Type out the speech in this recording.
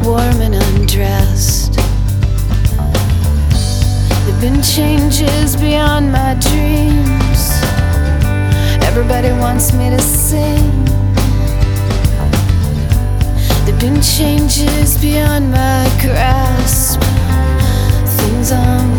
warm and undressed. There've been changes beyond my dreams. Everybody wants me to sing. There've been changes beyond my grasp. Things I'm